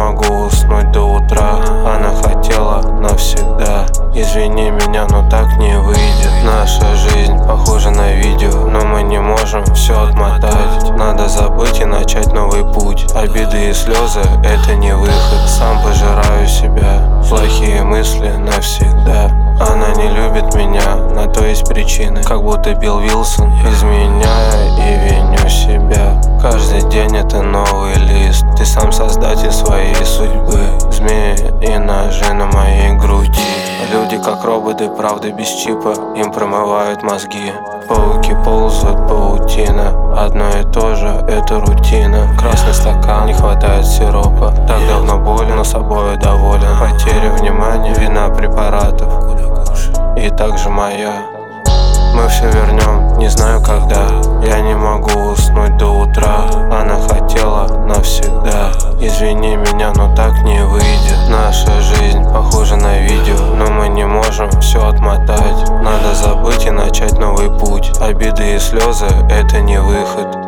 могу уснуть до утра. Она хотела навсегда. Извини меня, но так не выйдет. Наша жизнь похожа на видео, но мы не можем все отмотать. Надо забыть и начать новый путь. Обиды и слезы — это не выход. Сам пожираю себя, плохие мысли навсегда. Она не любит меня, на то есть причины. Как будто Билл Вилсон, изменяя и виню себя. Каждый день это новый лист. Ты сам создатель своей судьбы. Змеи и ножи на моей груди. Люди как роботы, правда без чипа. Им промывают мозги. Пауки ползают, паутина. Одно и то же, это рутина. Красный стакан, не хватает сиропа. Так давно болен, но собой доволен. Потеря внимания, вина препаратов. И также моя. Мы все вернем, не знаю когда. Я не могу уснуть до утра. Она хотела навсегда. Извини меня, но так не выйдет. Наша жизнь похожа на видео, но мы не можем все отмотать. Надо забыть и начать новый путь. Обиды и слезы — это не выход.